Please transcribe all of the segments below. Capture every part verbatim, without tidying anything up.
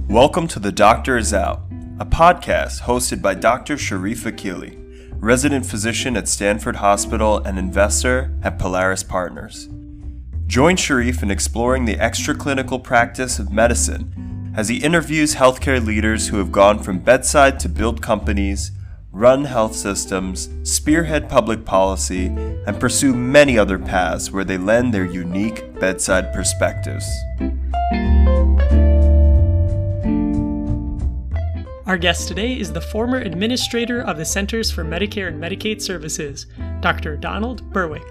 Welcome to The Doctor Is Out, a podcast hosted by Doctor Sharif Akili, resident physician at Stanford Hospital and investor at Polaris Partners. Join Sharif in exploring the extraclinical practice of medicine as he interviews healthcare leaders who have gone from bedside to build companies, run health systems, spearhead public policy, and pursue many other paths where they lend their unique bedside perspectives. Our guest today is the former administrator of the Centers for Medicare and Medicaid Services, Doctor Donald Berwick.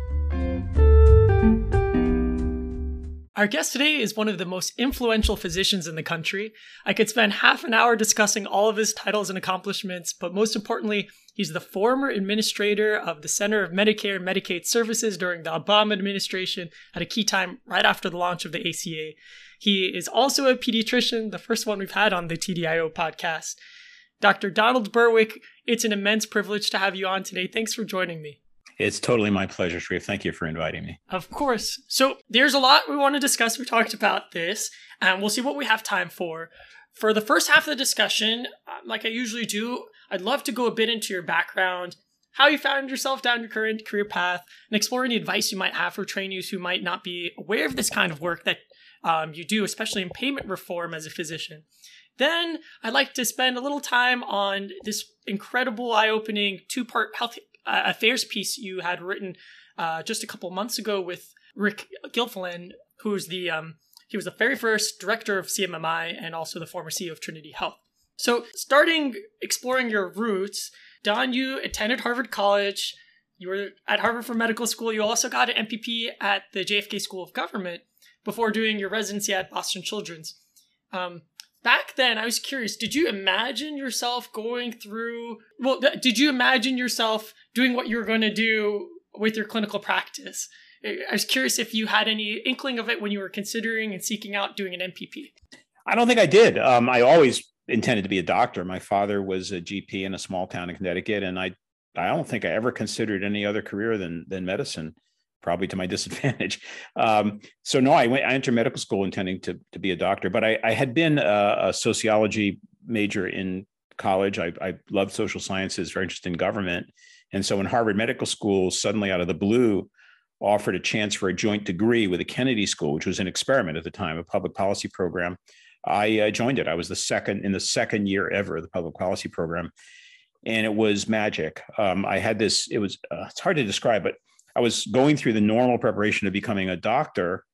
Our guest today is one of the most influential physicians in the country. I could spend half an hour discussing all of his titles and accomplishments, but most importantly, he's the former administrator of the Center of Medicare and Medicaid Services during the Obama administration at a key time right after the launch of the A C A. He is also a pediatrician, the first one we've had on the T D I O podcast. Doctor Donald Berwick, it's an immense privilege to have you on today. Thanks for joining me. It's totally my pleasure, Sharif. Thank you for inviting me. Of course. So there's a lot we want to discuss. We talked about this, and we'll see what we have time for. For the first half of the discussion, like I usually do, I'd love to go a bit into your background, how you found yourself down your current career path, and explore any advice you might have for trainees who might not be aware of this kind of work that um, you do, especially in payment reform as a physician. Then I'd like to spend a little time on this incredible, eye-opening two-part health uh, affairs piece you had written uh, just a couple months ago with Rick Gilfillan, who's the um, he was the very first director of C M M I and also the former C E O of Trinity Health. So, starting exploring your roots, Don, you attended Harvard College. You were at Harvard for medical school. You also got an M P P at the J F K School of Government before doing your residency at Boston Children's. Um, back then, I was curious, did you imagine yourself going through, well, th- did you imagine yourself doing what you were going to do with your clinical practice? I was curious if you had any inkling of it when you were considering and seeking out doing an M P P. I don't think I did. Um, I always intended to be a doctor. My father was a G P in a small town in Connecticut, and I I don't think I ever considered any other career than than medicine, probably to my disadvantage. Um, so no, I went. I entered medical school intending to to be a doctor, but I, I had been a, a sociology major in college. I, I loved social sciences, very interested in government, and so when Harvard Medical School suddenly out of the blue offered a chance for a joint degree with the Kennedy School, which was an experiment at the time, a public policy program, I uh, joined it. I was the second in the second year ever of the public policy program. And it was magic. Um, I had this, it was, uh, it's hard to describe, but I was going through the normal preparation of becoming a doctor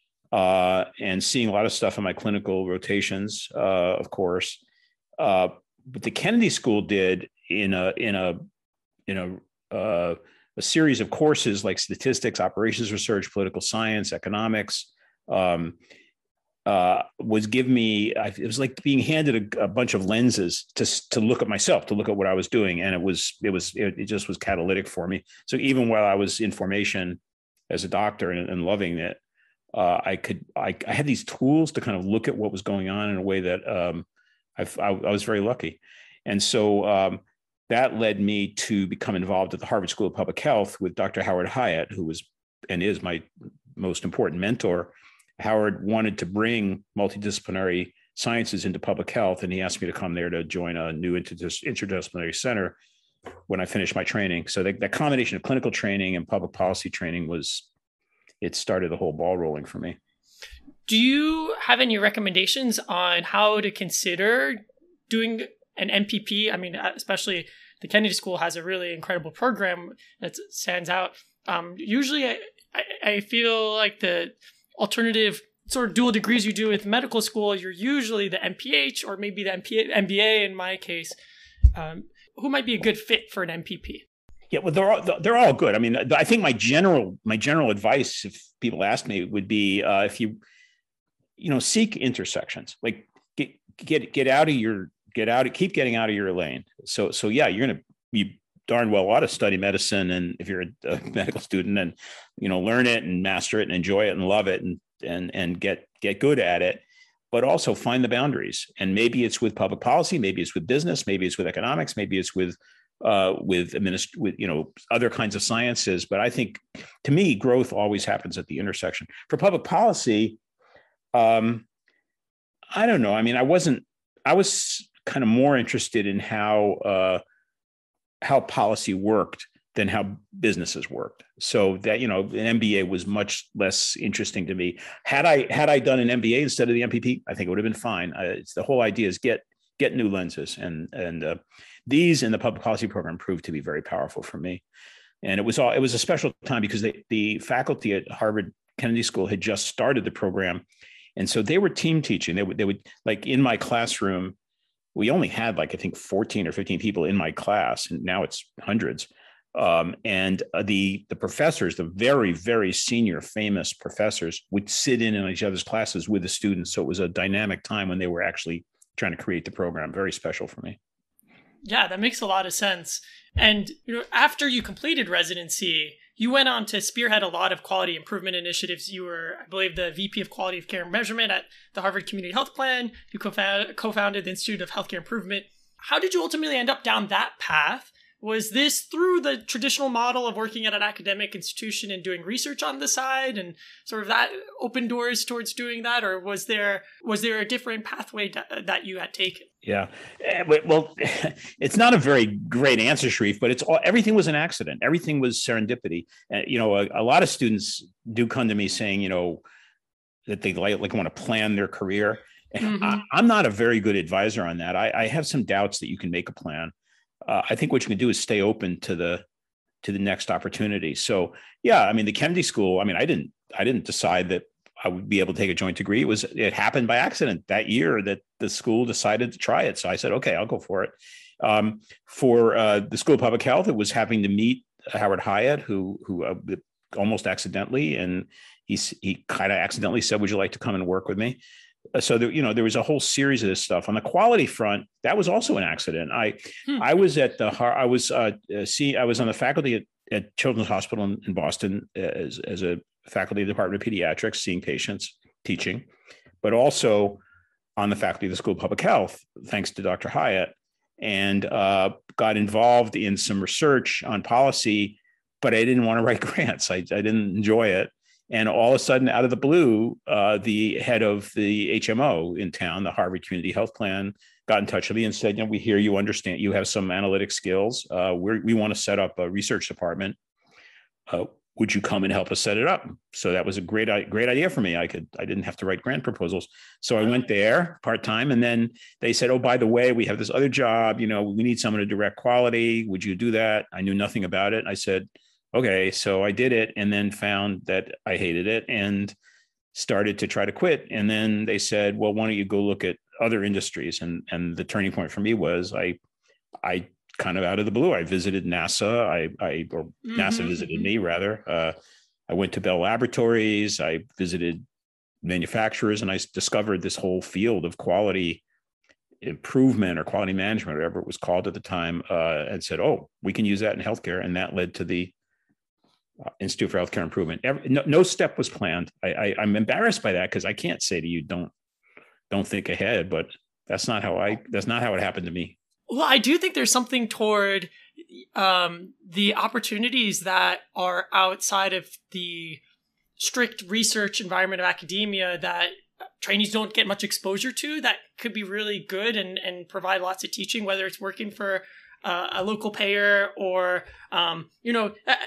uh, and seeing a lot of stuff in my clinical rotations, uh, of course. Uh, but the Kennedy School did in a, in a, in a, uh, a series of courses like statistics, operations research, political science, economics, um, Uh, was give me, it was like being handed a, a bunch of lenses to, to look at myself, to look at what I was doing. And it was, it was, it, it just was catalytic for me. So even while I was in formation as a doctor and, and loving it, uh, I could, I, I had these tools to kind of look at what was going on in a way that um, I've, I, I was very lucky. And so um, that led me to become involved at the Harvard School of Public Health with Doctor Howard Hyatt, who was and is my most important mentor. Howard wanted to bring multidisciplinary sciences into public health, and he asked me to come there to join a new interdis- interdisciplinary center when I finished my training. So that, that combination of clinical training and public policy training was, it started the whole ball rolling for me. Do you have any recommendations on how to consider doing an M P P? I mean, especially the Kennedy School has a really incredible program that stands out. Um, usually I, I, I feel like the alternative sort of dual degrees you do with medical school, you're usually the M P H or maybe the M B A in my case. Um, who might be a good fit for an M P P? Yeah, well, they're all, they're all good. I mean, I think my general my general advice, if people ask me, would be uh, if you you know seek intersections, like get get get out of your get out keep getting out of your lane. So so yeah, you're gonna you darn well ought to study medicine, and if you're a, a medical student, and you know learn it and master it and enjoy it and love it and and and get get good at it, but also find the boundaries. And maybe it's with public policy, maybe it's with business, maybe it's with economics, maybe it's with uh, with administ- with you know other kinds of sciences. But I think, to me, growth always happens at the intersection. For public policy, um, I don't know. I mean, I wasn't, I was kind of more interested in how, uh, how policy worked than how businesses worked. So that, you know, an M B A was much less interesting to me. Had I, had I done an M B A instead of the M P P, I think it would have been fine. Uh, it's the whole idea is get, get new lenses. And, and, uh, these in the public policy program proved to be very powerful for me. And it was all, it was a special time because they, the faculty at Harvard Kennedy School had just started the program. And so they were team teaching. They would, they would like in my classroom, we only had like, I think fourteen or fifteen people in my class, and now it's hundreds. Um, and uh, the, the professors, the very, very senior famous professors would sit in in each other's classes with the students. So it was a dynamic time when they were actually trying to create the program. Very special for me. Yeah, that makes a lot of sense. And you know, after you completed residency, you went on to spearhead a lot of quality improvement initiatives. You were, I believe, the V P of Quality of Care and Measurement at the Harvard Community Health Plan. You co-found, co-founded the Institute of Healthcare Improvement. How did you ultimately end up down that path? Was this through the traditional model of working at an academic institution and doing research on the side, and sort of that opened doors towards doing that, or was there was there a different pathway that you had taken? Yeah, well, it's not a very great answer, Sharif, but it's all, everything was an accident. Everything was serendipity. Uh, you know, a, a lot of students do come to me saying, you know, that they like, like want to plan their career. Mm-hmm. I, I'm not a very good advisor on that. I, I have some doubts that you can make a plan. Uh, I think what you can do is stay open to the to the next opportunity. So, yeah, I mean, the Kennedy School. I mean, I didn't I didn't decide that I would be able to take a joint degree. It was it happened by accident that year that the school decided to try it. So I said, okay, I'll go for it. Um, for uh, the School of Public Health, it was having to meet Howard Hyatt, who who uh, almost accidentally, and he he kind of accidentally said, "Would you like to come and work with me?" So there, you know, there was a whole series of this stuff on the quality front. That was also an accident. I, hmm. I was at the, I was, uh, see, I was on the faculty at, at Children's Hospital in, in Boston as, as a faculty of the Department of Pediatrics, seeing patients, teaching, but also on the faculty of the School of Public Health, thanks to Doctor Hyatt, and uh, got involved in some research on policy, but I didn't want to write grants. I, I didn't enjoy it. And all of a sudden, out of the blue, uh, the head of the H M O in town, the Harvard Community Health Plan, got in touch with me and said, you know, we hear you understand, you have some analytic skills. Uh, we're, we want to set up a research department. Uh, would you come and help us set it up? So that was a great, great idea for me. I could, I didn't have to write grant proposals. So I went there part-time, and then they said, oh, by the way, we have this other job, you know, we need someone to direct quality. Would you do that? I knew nothing about it. I said, okay, so I did it, and then found that I hated it and started to try to quit. And then they said, well, why don't you go look at other industries? And, and the turning point for me was I, I kind of out of the blue, I visited NASA. I, I or mm-hmm. NASA visited me rather. Uh, I went to Bell Laboratories. I visited manufacturers, and I discovered this whole field of quality improvement or quality management, whatever it was called at the time, uh, and said, oh, we can use that in healthcare. And that led to the Uh, Institute for Healthcare Improvement. Every, no, no step was planned. I, I, I'm embarrassed by that because I can't say to you, don't, don't think ahead, but that's not how I, that's not how it happened to me. Well, I do think there's something toward um, the opportunities that are outside of the strict research environment of academia that trainees don't get much exposure to, that could be really good and, and provide lots of teaching, whether it's working for uh, a local payer or, um, you know, I,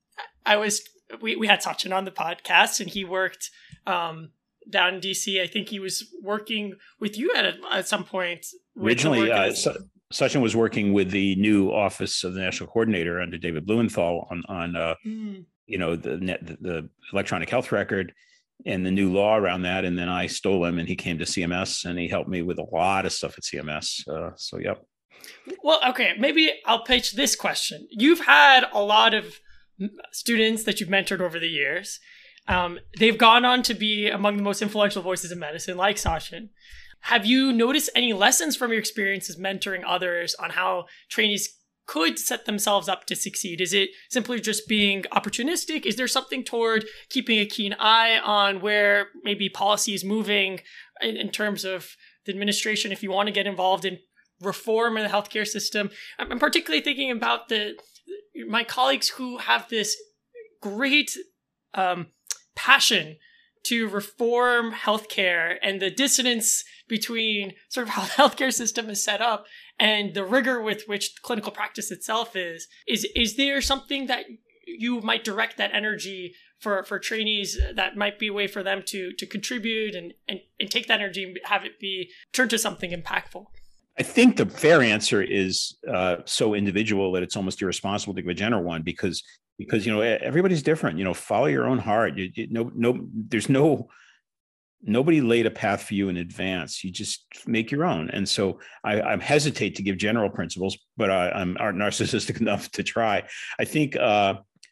I was, we, we had Sachin on the podcast, and he worked um, down in D C. I think he was working with you at, a, at some point. Originally, uh, Sachin was working with the new Office of the National Coordinator under David Blumenthal on, on uh, mm. you know, the, net, the the electronic health record and the new law around that. And then I stole him, and he came to C M S, and he helped me with a lot of stuff at C M S. Uh, so, yep. Well, okay, maybe I'll pitch this question. You've had a lot of students that you've mentored over the years. Um, they've gone on to be among the most influential voices in medicine, like Sachin. Have you noticed any lessons from your experiences mentoring others on how trainees could set themselves up to succeed? Is it simply just being opportunistic? Is there something toward keeping a keen eye on where maybe policy is moving in, in terms of the administration, if you want to get involved in reform in the healthcare system? I'm particularly thinking about the my colleagues who have this great um, passion to reform healthcare and the dissonance between sort of how the healthcare system is set up and the rigor with which clinical practice itself is, is, is there something that you might direct that energy for, for trainees that might be a way for them to, to contribute and, and, and take that energy and have it be turned to something impactful? I think the fair answer is uh, so individual that it's almost irresponsible to give a general one because, because, you know, everybody's different, you know, follow your own heart. You, you, no, no, there's no, nobody laid a path for you in advance. You just make your own. And so I, I hesitate to give general principles, but I, I'm aren't narcissistic enough to try. I think uh,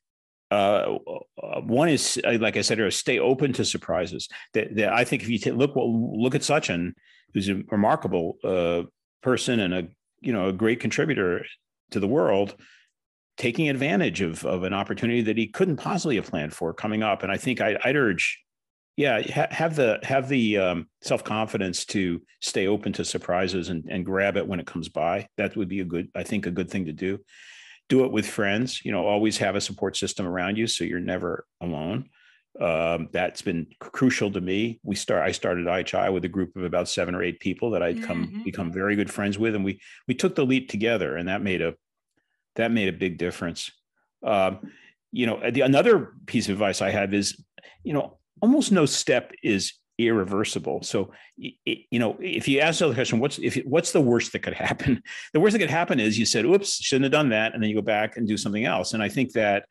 uh, one is, like I said earlier, stay open to surprises. That, that I think if you t- look, well, look at Sachin, who's a remarkable uh, person and a, you know, a great contributor to the world, taking advantage of, of an opportunity that he couldn't possibly have planned for coming up. And I think I, I'd urge, yeah, ha- have the have the um, self-confidence to stay open to surprises and, and grab it when it comes by. That would be a good, I think, a good thing to do. Do it with friends, you know, always have a support system around you so you're never alone. Um, that's been crucial to me. We start. I started I H I with a group of about seven or eight people that I'd come mm-hmm. become very good friends with, and we we took the leap together, and that made a that made a big difference. Um, you know, the, another piece of advice I have is, you know, almost no step is irreversible. So, it, you know, if you ask the question, what's if what's the worst that could happen? The worst that could happen is you said, "Oops, shouldn't have done that," and then you go back and do something else. And I think that.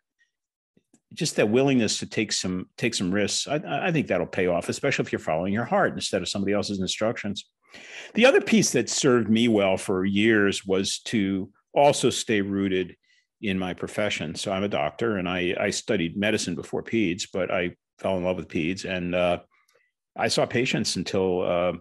Just that willingness to take some take some risks, I, I think that'll pay off, especially if you're following your heart instead of somebody else's instructions. The other piece that served me well for years was to also stay rooted in my profession. So I'm a doctor, and I, I studied medicine before peds, but I fell in love with peds, and uh, I saw patients until uh,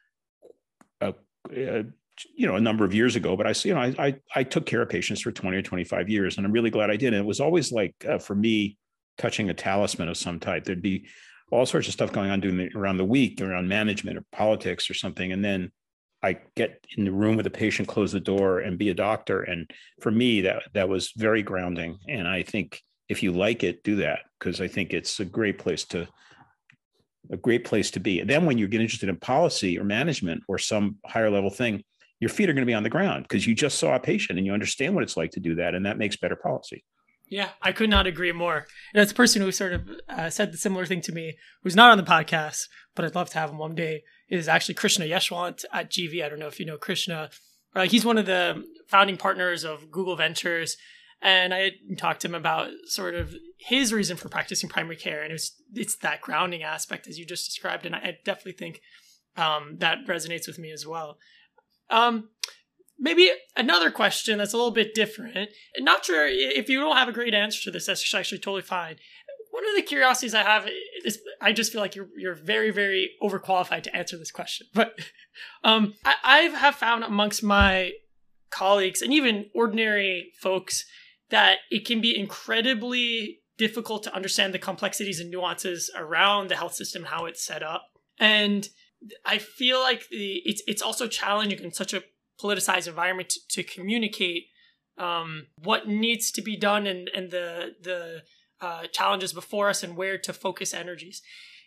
uh, uh, you know a number of years ago. But I, you know, I, I I took care of patients for twenty or twenty-five years, and I'm really glad I did. And it was always like uh, for me. Touching a talisman of some type. There'd be all sorts of stuff going on during the, around the week, around management or politics or something. And then I get in the room with the patient, close the door, and be a doctor. And for me, that that was very grounding. And I think if you like it, do that, because I think it's a great place to a great place to be. And then when you get interested in policy or management or some higher level thing, your feet are going to be on the ground because you just saw a patient and you understand what it's like to do that. And that makes better policy. Yeah, I could not agree more. You know, it's a person who sort of uh, said the similar thing to me, who's not on the podcast, but I'd love to have him one day, is actually Krishna Yeshwant at G V. I don't know if you know Krishna. Uh, he's one of the founding partners of Google Ventures. And I had talked to him about sort of his reason for practicing primary care. And it was, it's that grounding aspect, as you just described. And I, I definitely think um, that resonates with me as well. Um Maybe another question that's a little bit different. And not sure if you don't have a great answer to this, that's actually totally fine. One of the curiosities I have is I just feel like you're you're very, very overqualified to answer this question. But um, I, I have found amongst my colleagues and even ordinary folks that it can be incredibly difficult to understand the complexities and nuances around the health system, how it's set up. And I feel like the it's it's also challenging in such a politicized environment to, to communicate um, what needs to be done and, and the the uh, challenges before us and where to focus energies.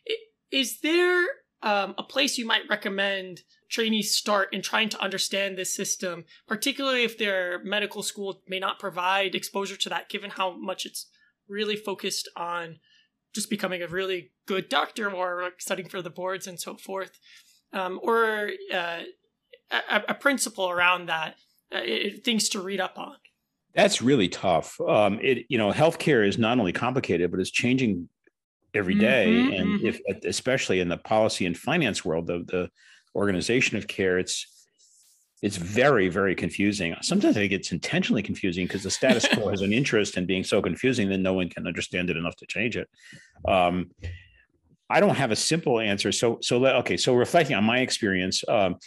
Is there um, a place you might recommend trainees start in trying to understand this system, particularly if their medical school may not provide exposure to that, given how much it's really focused on just becoming a really good doctor or studying for the boards and so forth, um, or uh, A, a principle around that, uh, it, things to read up on? That's really tough. Um, it, you know, healthcare is not only complicated, but it's changing every day. Mm-hmm, and mm-hmm. if, especially in the policy and finance world, the, the organization of care, it's, it's very, very confusing. Sometimes I think it's intentionally confusing because the status quo has an interest in being so confusing that no one can understand it enough to change it. Um, I don't have a simple answer. So, so, okay. So reflecting on my experience, um,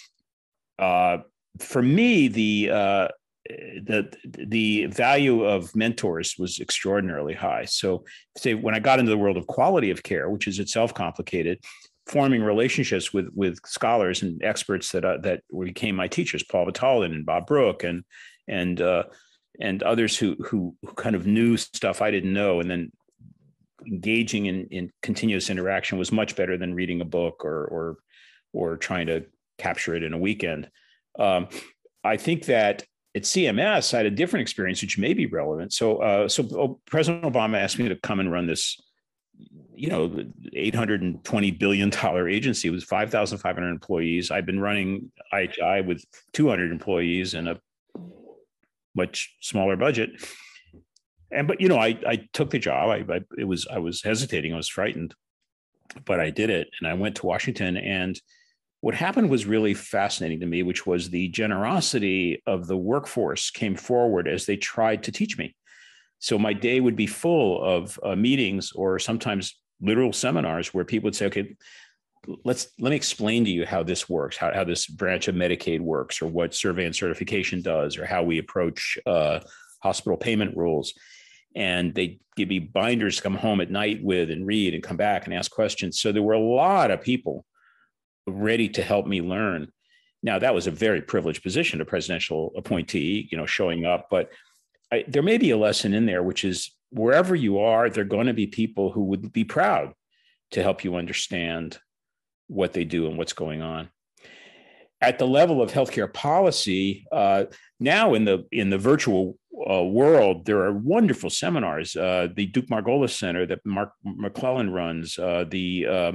Uh, for me, the uh, the the value of mentors was extraordinarily high. So, say when I got into the world of quality of care, which is itself complicated, forming relationships with with scholars and experts that uh, that became my teachers, Paul Vitale and Bob Brook, and and uh, and others who who who kind of knew stuff I didn't know, and then engaging in, in continuous interaction was much better than reading a book or or or trying to capture it in a weekend. Um, I think that at C M S, I had a different experience, which may be relevant. So, uh, so oh, President Obama asked me to come and run this, you know, eight hundred twenty billion dollars agency. It was five thousand five hundred employees. I've been running I H I with two hundred employees and a much smaller budget. And, but, you know, I, I took the job. I, I, it was, I was hesitating. I was frightened, but I did it. And I went to Washington, and what happened was really fascinating to me, which was the generosity of the workforce came forward as they tried to teach me. So my day would be full of uh, meetings or sometimes literal seminars where people would say, okay, let's, let me explain to you how this works, how, how this branch of Medicaid works, or what survey and certification does, or how we approach uh, hospital payment rules. And they give me binders to come home at night with and read and come back and ask questions. So there were a lot of people ready to help me learn. Now, that was a very privileged position, a presidential appointee, you know, showing up. But I, there may be a lesson in there, which is wherever you are, there are going to be people who would be proud to help you understand what they do and what's going on. At the level of healthcare policy, uh, now in the in the virtual uh, world, there are wonderful seminars. Uh, the Duke Margolis Center that Mark McClellan runs, uh, the uh,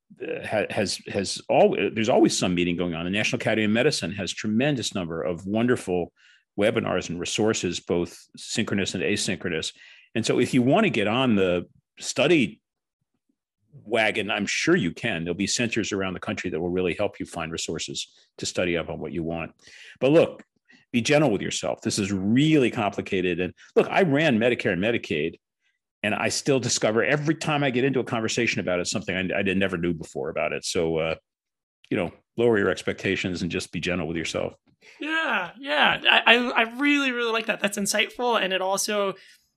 has has all there's always some meeting going on. The National Academy of Medicine has tremendous number of wonderful webinars and resources, both synchronous and asynchronous. And so, if you want to get on the study wagon, I'm sure you can. There'll be centers around the country that will really help you find resources to study up on what you want. But look, be gentle with yourself. This is really complicated. And look, I ran Medicare and Medicaid, and I still discover every time I get into a conversation about it, something I, I did never knew before about it. So, uh, you know, lower your expectations and just be gentle with yourself. Yeah, yeah. I, I, I really, really like that. That's insightful. And it also,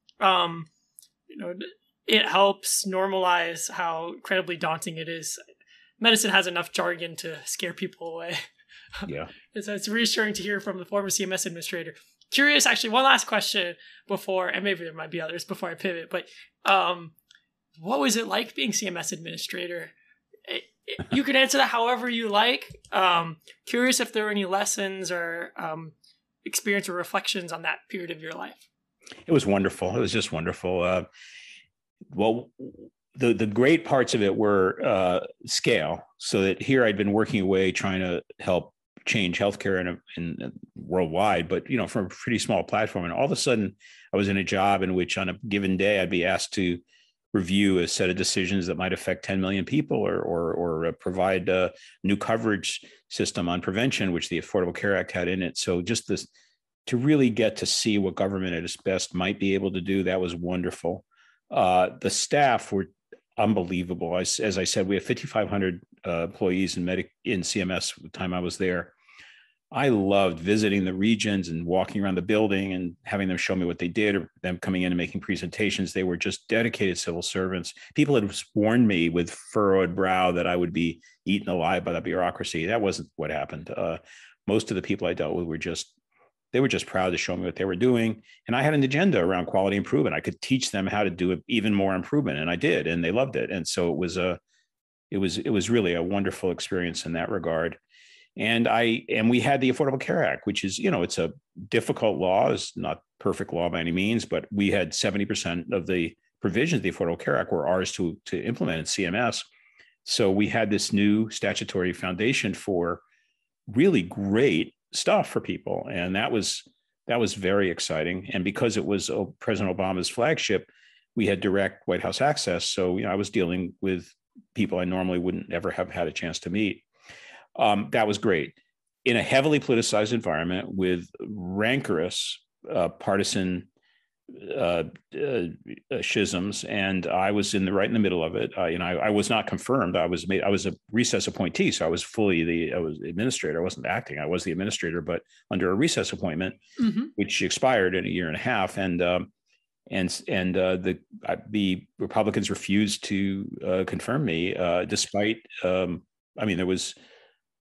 um, you know, it helps normalize how incredibly daunting it is. Medicine has enough jargon to scare people away. Yeah. So it's reassuring to hear from the former C M S administrator. Curious, actually, one last question before, and maybe there might be others before I pivot, but um, what was it like being C M S administrator? It, it, you can answer that however you like. Um, curious if there were any lessons or um, experience or reflections on that period of your life. It was wonderful. It was just wonderful. Uh, well, the the great parts of it were uh, scale. So that here I'd been working away trying to help change healthcare in, a, in worldwide, but you know, from a pretty small platform. And all of a sudden, I was in a job in which, on a given day, I'd be asked to review a set of decisions that might affect ten million people, or or, or uh, provide a new coverage system on prevention, which the Affordable Care Act had in it. So just this, to really get to see what government at its best might be able to do, that was wonderful. Uh, the staff were unbelievable. As, as I said, we have fifty-five hundred uh, employees in Medic in C M S the time I was there. I loved visiting the regions and walking around the building and having them show me what they did, or them coming in and making presentations. They were just dedicated civil servants. People had warned me with furrowed brow that I would be eaten alive by the bureaucracy. That wasn't what happened. Uh, most of the people I dealt with were just, they were just proud to show me what they were doing. And I had an agenda around quality improvement. I could teach them how to do even more improvement. And I did, and they loved it. And so it was a, it was, it was really a wonderful experience in that regard. And I, and we had the Affordable Care Act, which is, you know, it's a difficult law. It's not perfect law by any means, but we had seventy percent of the provisions of the Affordable Care Act were ours to, to implement in C M S. So we had this new statutory foundation for really great stuff for people. And that was, that was very exciting. And because it was President Obama's flagship, we had direct White House access. So, you know, I was dealing with people I normally wouldn't ever have had a chance to meet. Um, that was great. In a heavily politicized environment with rancorous uh, partisan uh, uh, schisms, and I was in the right in the middle of it. Uh, you know, I, I was not confirmed. I was made. I was a recess appointee, so I was fully the. I was administrator. I wasn't acting. I was the administrator, but under a recess appointment, mm-hmm. which expired in a year and a half, and um, and and uh, the uh, the Republicans refused to uh, confirm me, uh, despite. Um, I mean, there was.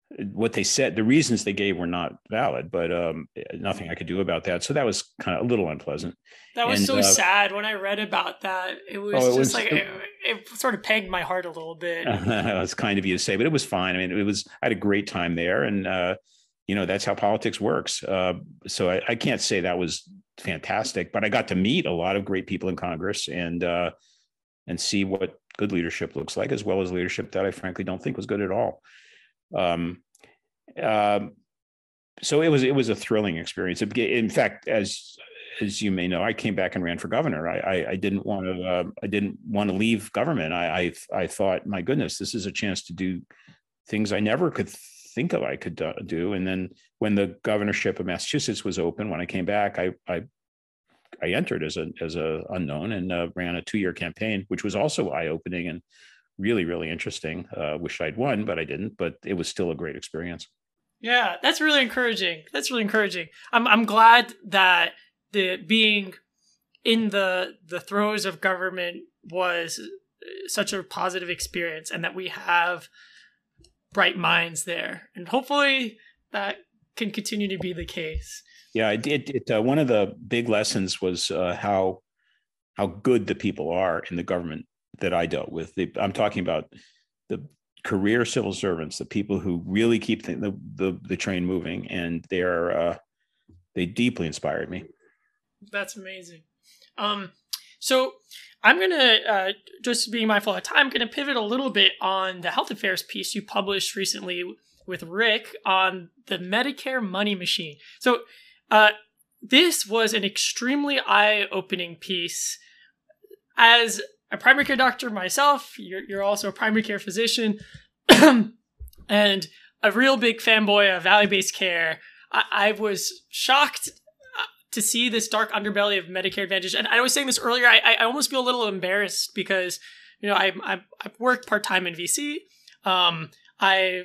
what they said, the reasons they gave were not valid, but um, nothing I could do about that. So that was kind of a little unpleasant. That was and, so uh, sad when I read about that. It was oh, it just was, like, it, it sort of pegged my heart a little bit. It's kind of you to say, but it was fine. I mean, it was, I had a great time there, and, uh, you know, that's how politics works. Uh, so I, I can't say that was fantastic, but I got to meet a lot of great people in Congress and, uh, and see what good leadership looks like, as well as leadership that I frankly don't think was good at all. Um, um, so it was, it was a thrilling experience. In fact, as, as you may know, I came back and ran for governor. I, I, I didn't want to, uh, I didn't want to leave government. I, I, I thought, my goodness, this is a chance to do things I never could think of I could do. And then when the governorship of Massachusetts was open, when I came back, I, I, I entered as a, as a unknown and uh, ran a two-year campaign, which was also eye-opening and really, really interesting. Uh, wish I'd won, but I didn't, but it was still a great experience. Yeah, that's really encouraging. That's really encouraging. I'm, I'm glad that the being in the, the throes of government was such a positive experience, and that we have bright minds there, and hopefully that can continue to be the case. Yeah, it, it, it uh, one of the big lessons was uh, how how good the people are in the government that I dealt with. The, I'm talking about the career civil servants, the people who really keep the the, the, the train moving, and they're uh, they deeply inspired me. That's amazing. Um, so I'm going to, uh, just being mindful of time, I'm going to pivot a little bit on the health affairs piece you published recently with Rick on the Medicare money machine. So uh, this was an extremely eye-opening piece. As a primary care doctor myself, you're, you're also a primary care physician, and a real big fanboy of value-based care. I, I was shocked to see this dark underbelly of Medicare Advantage. And I was saying this earlier, I, I almost feel a little embarrassed because, you know, I, I, I've worked part-time in V C. Um, I've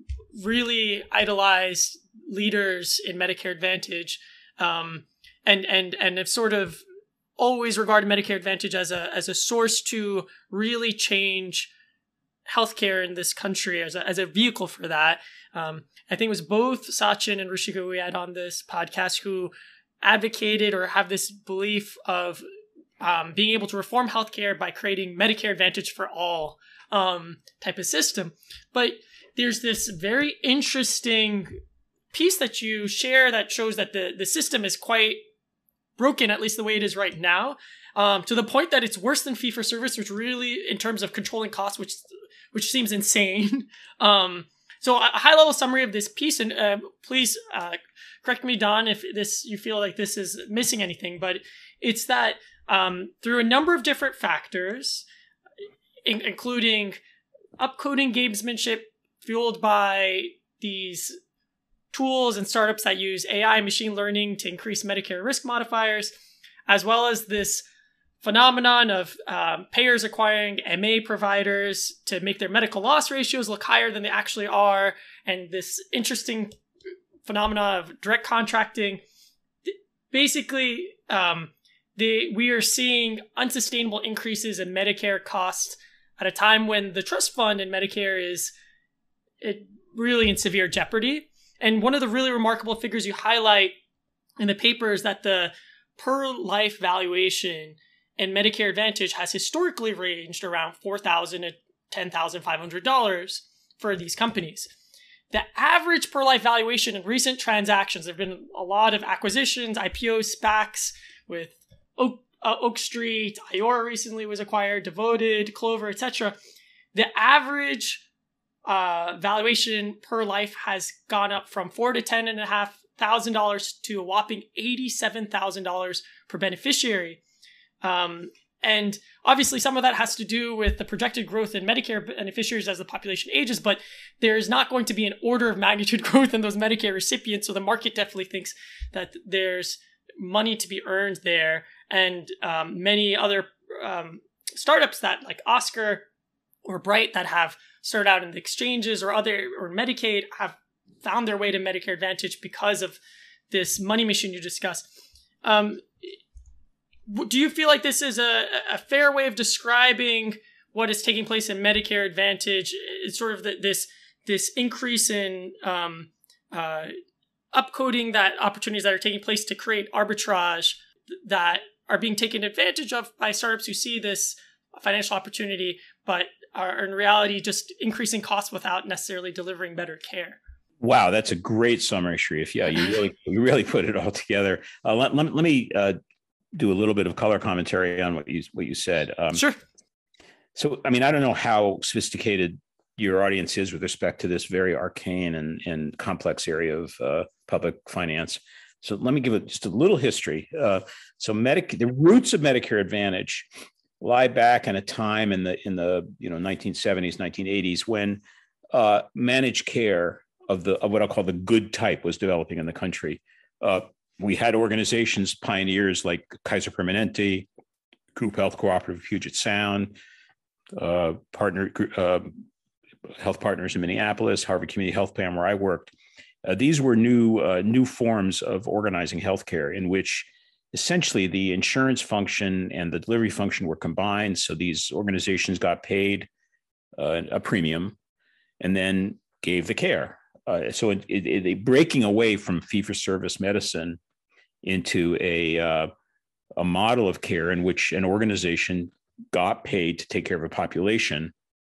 really idolized leaders in Medicare Advantage, um, and, and, and have sort of always regarded Medicare Advantage as a, as a source to really change healthcare in this country, as a, as a vehicle for that. Um, I think it was both Sachin and Ruchika we had on this podcast who advocated or have this belief of um, being able to reform healthcare by creating Medicare Advantage for all um, type of system. But there's this very interesting piece that you share that shows that the, the system is quite broken, at least the way it is right now, um, to the point that it's worse than fee-for-service, which really, in terms of controlling costs, which which seems insane. um, so a high-level summary of this piece, and uh, please uh, correct me, Don, if this you feel like this is missing anything, but it's that um, through a number of different factors, in- including upcoding gamesmanship fueled by these tools and startups that use A I, machine learning to increase Medicare risk modifiers, as well as this phenomenon of um, payers acquiring M A providers to make their medical loss ratios look higher than they actually are, and this interesting phenomena of direct contracting. Basically, um, they, we are seeing unsustainable increases in Medicare costs at a time when the trust fund in Medicare is it really in severe jeopardy. And one of the really remarkable figures you highlight in the paper is that the per life valuation in Medicare Advantage has historically ranged around four thousand dollars to ten thousand five hundred dollars for these companies. The average per life valuation in recent transactions, there have been a lot of acquisitions, I P Os, SPACs with Oak, uh, Oak Street, Iora recently was acquired, Devoted, Clover, et cetera. The average uh, valuation per life has gone up from four to ten and a half thousand dollars to a whopping eighty-seven thousand dollars per beneficiary. Um, and obviously some of that has to do with the projected growth in Medicare beneficiaries as the population ages, but there's not going to be an order of magnitude growth in those Medicare recipients. So the market definitely thinks that there's money to be earned there. And um, many other um, startups that like Oscar or Bright that have started out in the exchanges or other or Medicaid have found their way to Medicare Advantage because of this money machine you discussed. Um, do you feel like this is a, a fair way of describing what is taking place in Medicare Advantage? It's sort of the, this this increase in um, uh, upcoding that opportunities that are taking place to create arbitrage that are being taken advantage of by startups who see this financial opportunity, but are in reality just increasing costs without necessarily delivering better care. Wow, that's a great summary, Sharif. Yeah, you really you really put it all together. Uh, let, let, let me uh, do a little bit of color commentary on what you what you said. Um, sure. So, I mean, I don't know how sophisticated your audience is with respect to this very arcane and, and complex area of uh, public finance. So let me give it just a little history. Uh, so Medic- the roots of Medicare Advantage lie back in a time in the in the you know nineteen seventies, nineteen eighties when uh, managed care of the of what I'll call the good type was developing in the country. Uh, we had organizations, pioneers like Kaiser Permanente, Group Health Cooperative Puget Sound, uh, partner uh, Health Partners in Minneapolis, Harvard Community Health Plan, where I worked. Uh, these were new uh, new forms of organizing healthcare in which essentially the insurance function and the delivery function were combined. So these organizations got paid uh, a premium and then gave the care. Uh, so it, it, it, breaking away from fee-for-service medicine into a, uh, a model of care in which an organization got paid to take care of a population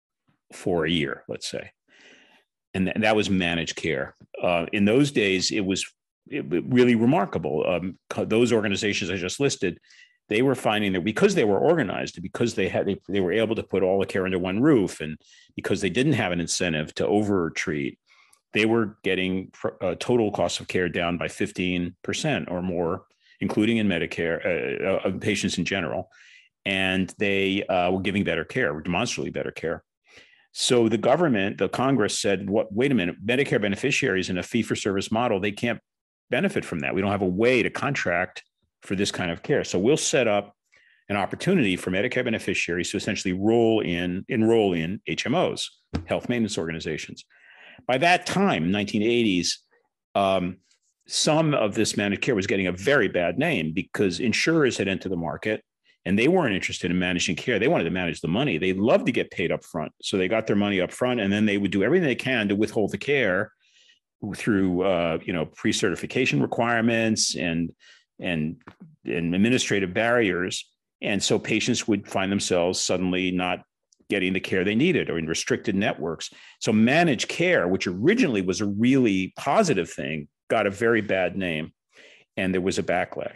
for a year, let's say. And, th- and that was managed care. Uh, in those days, it was it, really remarkable. Um, those organizations I just listed, they were finding that because they were organized, because they had they, they were able to put all the care under one roof, and because they didn't have an incentive to over-treat, they were getting uh, total cost of care down by fifteen percent or more, including in Medicare, uh, uh, patients in general. And they uh, were giving better care, demonstrably better care. So the government, the Congress said, "What? Wait a minute, Medicare beneficiaries in a fee-for-service model, they can't benefit from that. We don't have a way to contract for this kind of care. So we'll set up an opportunity for Medicare beneficiaries to essentially roll in, enroll in H M Os, health maintenance organizations." By that time, nineteen eighties, um, some of this managed care was getting a very bad name because insurers had entered the market and they weren't interested in managing care. They wanted to manage the money. They loved to get paid up front. So they got their money up front, and then they would do everything they can to withhold the care through uh, you know, pre-certification requirements and, and, and administrative barriers. And so patients would find themselves suddenly not getting the care they needed or in restricted networks. So managed care, which originally was a really positive thing, got a very bad name, and there was a backlash.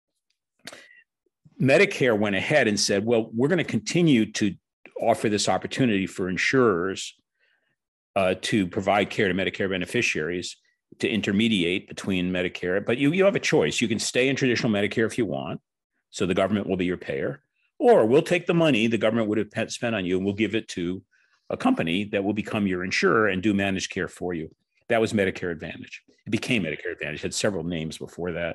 Medicare went ahead and said, well, we're going to continue to offer this opportunity for insurers uh, to provide care to Medicare beneficiaries, to intermediate between Medicare. But you, you have a choice. You can stay in traditional Medicare if you want, so the government will be your payer. Or we'll take the money the government would have spent on you and we'll give it to a company that will become your insurer and do managed care for you. That was Medicare Advantage. It became Medicare Advantage. It had several names before that.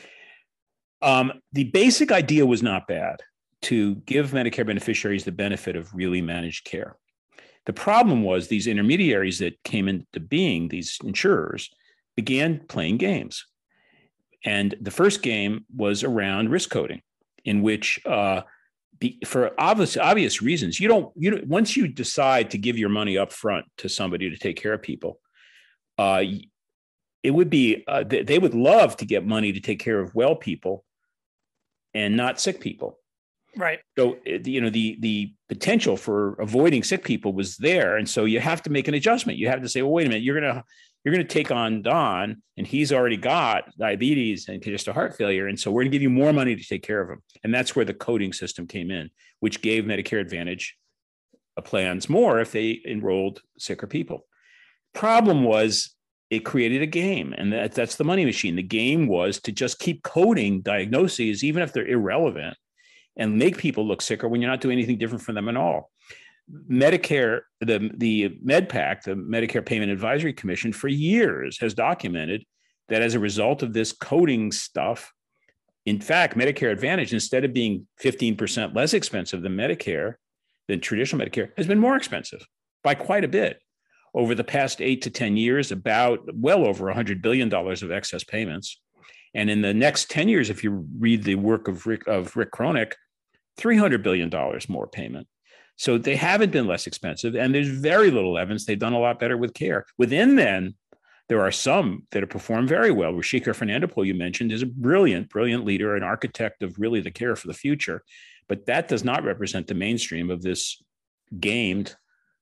Um, the basic idea was not bad, to give Medicare beneficiaries the benefit of really managed care. The problem was these intermediaries that came into being, these insurers, began playing games. And the first game was around risk coding, in which uh, Be, for obvious obvious reasons, you don't you don't, once you decide to give your money up front to somebody to take care of people, uh, it would be uh, they, they would love to get money to take care of well people and not sick people. Right. So you know the the potential for avoiding sick people was there, and so you have to make an adjustment. You have to say, well, wait a minute, you're gonna you're gonna take on Don, and he's already got diabetes and congestive heart failure, and so we're gonna give you more money to take care of him. And that's where the coding system came in, which gave Medicare Advantage plans more if they enrolled sicker people. Problem was, it created a game, and that, that's the money machine. The game was to just keep coding diagnoses, even if they're irrelevant, and make people look sicker when you're not doing anything different for them at all. Medicare, the, the MedPAC, the Medicare Payment Advisory Commission, for years has documented that as a result of this coding stuff, in fact, Medicare Advantage, instead of being fifteen percent less expensive than Medicare, than traditional Medicare, has been more expensive by quite a bit. Over the past eight to ten years, about well over one hundred billion dollars of excess payments. And in the next ten years, if you read the work of Rick, of Rick Cronin, three hundred billion dollars more payment. So they haven't been less expensive, and there's very little evidence they've done a lot better with care. Within then, there are some that have performed very well. Rishika Fernandopulle, you mentioned, is a brilliant, brilliant leader, an architect of really the care for the future. But that does not represent the mainstream of this gamed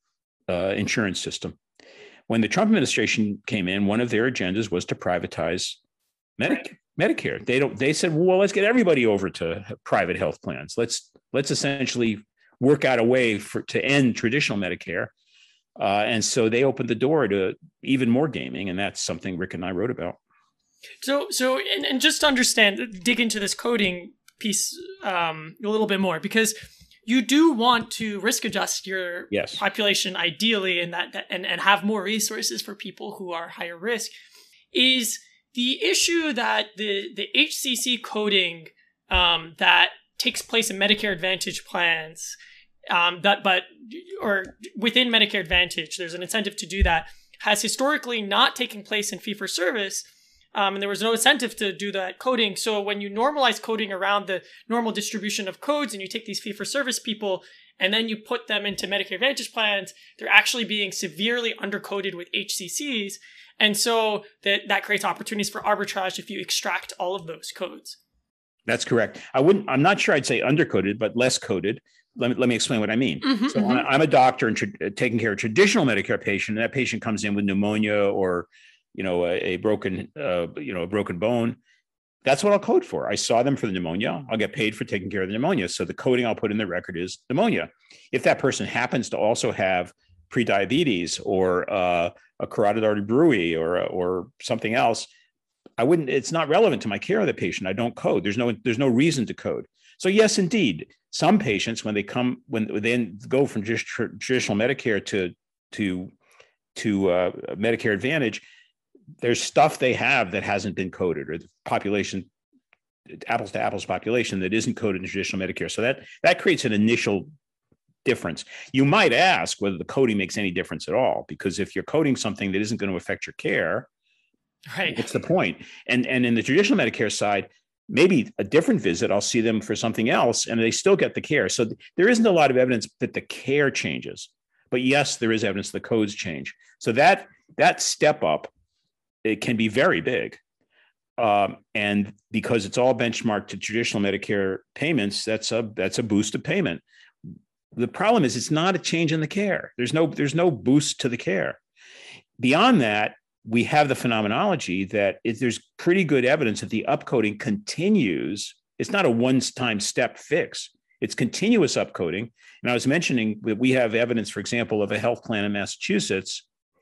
uh, insurance system. When the Trump administration came in, one of their agendas was to privatize Medic- Medicare. They don't. They said, well, let's get everybody over to private health plans. Let's let's essentially work out a way for to end traditional Medicare. Uh, and so they opened the door to even more gaming, and that's something Rick and I wrote about. So, so, and, and just to understand, dig into this coding piece um, a little bit more, because you do want to risk adjust your yes. population ideally, and that, that and, and have more resources for people who are higher risk. Is the issue that the the H C C coding um, that takes place in Medicare Advantage plans, um, that but or within Medicare Advantage, there's an incentive to do that, has historically not taken place in fee-for-service, um, and there was no incentive to do that coding. So when you normalize coding around the normal distribution of codes, and you take these fee-for-service people and then you put them into Medicare Advantage plans, they're actually being severely undercoded with H C Cs. And so that, that creates opportunities for arbitrage if you extract all of those codes. That's correct. I wouldn't, I'm not sure I'd say undercoded, but less coded. Let me, let me explain what I mean. Mm-hmm, so mm-hmm. I'm a doctor and tra- taking care of a traditional Medicare patient, and that patient comes in with pneumonia or, you know, a, a broken, uh, you know, a broken bone. That's what I'll code for. I saw them for the pneumonia. I'll get paid for taking care of the pneumonia. So the coding I'll put in the record is pneumonia. If that person happens to also have prediabetes or uh, a carotid artery bruit or or something else, I wouldn't. It's not relevant to my care of the patient. I don't code. There's no there's no reason to code. So yes, indeed, some patients when they come when they then go from just tr- traditional Medicare to to to uh, Medicare Advantage, there's stuff they have that hasn't been coded, or the population, apples to apples population that isn't coded in traditional Medicare. So that that creates an initial difference. You might ask whether the coding makes any difference at all, because if you're coding something that isn't going to affect your care, right, what's the point? And and in the traditional Medicare side, maybe a different visit, I'll see them for something else and they still get the care. So th- there isn't a lot of evidence that the care changes, but yes, there is evidence the codes change. So that that step up, it can be very big. Um, and because it's all benchmarked to traditional Medicare payments, that's a that's a boost of payment. The problem is it's not a change in the care. There's no there's no boost to the care. Beyond that, we have the phenomenology that if there's pretty good evidence that the upcoding continues. It's not a one-time step fix. It's continuous upcoding. And I was mentioning that we have evidence, for example, of a health plan in Massachusetts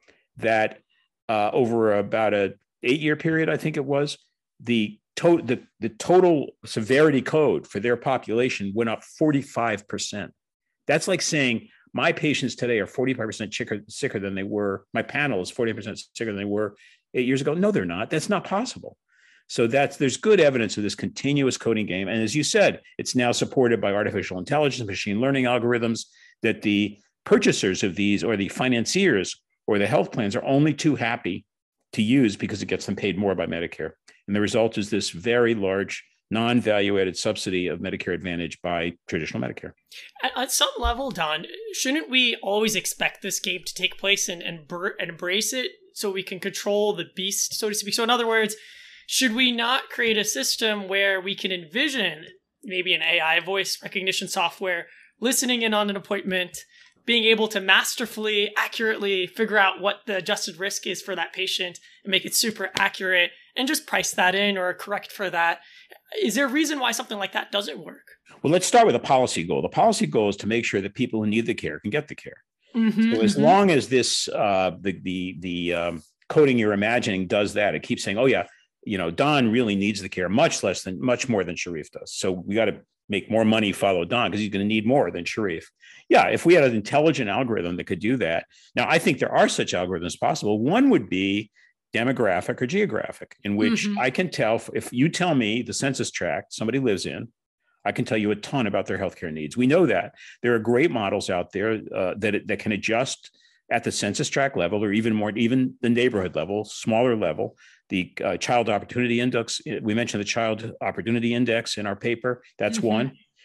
that uh, over about a eight-year period, I think it was, the, to- the, the total severity code for their population went up forty-five percent. That's like saying my patients today are forty-five percent sicker, sicker than they were. My panel is forty percent sicker than they were eight years ago. No, they're not. That's not possible. So that's there's good evidence of this continuous coding game. And as you said, it's now supported by artificial intelligence, machine learning algorithms that the purchasers of these or the financiers or the health plans are only too happy to use because it gets them paid more by Medicare. And the result is this very large non-value-added subsidy of Medicare Advantage by traditional Medicare. At, at some level, Don, shouldn't we always expect this game to take place and, and, br- and embrace it so we can control the beast, so to speak? So in other words, should we not create a system where we can envision maybe an A I voice recognition software listening in on an appointment, being able to masterfully, accurately figure out what the adjusted risk is for that patient and make it super accurate and just price that in or correct for that? Is there a reason why something like that doesn't work? Well, let's start with a policy goal. The policy goal is to make sure that people who need the care can get the care. Mm-hmm, so as mm-hmm. long as this, uh, the the the um, coding you're imagining does that, it keeps saying, oh yeah, you know, Don really needs the care much less than, much more than Sharif does. So we got to make more money follow Don because he's going to need more than Sharif. Yeah, if we had an intelligent algorithm that could do that. Now, I think there are such algorithms possible. One would be demographic or geographic, in which mm-hmm. I can tell, if you tell me the census tract somebody lives in, I can tell you a ton about their healthcare needs. We know that. There are great models out there uh, that, that can adjust at the census tract level or even more, even the neighborhood level, smaller level. The uh, Child Opportunity Index, we mentioned the Child Opportunity Index in our paper. That's mm-hmm. one.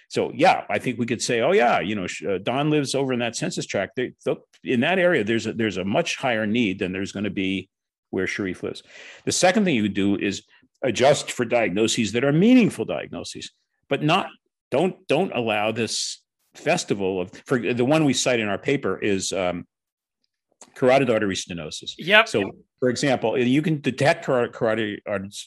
So yeah, I think we could say, oh yeah, you know, uh, Don lives over in that census tract. They, in that area, there's a, there's a much higher need than there's going to be where Sharif lives. The second thing you do is adjust for diagnoses that are meaningful diagnoses, but not don't don't allow this festival of, for the one we cite in our paper is um, carotid artery stenosis. Yep. So, for example, you can detect carotid, carotid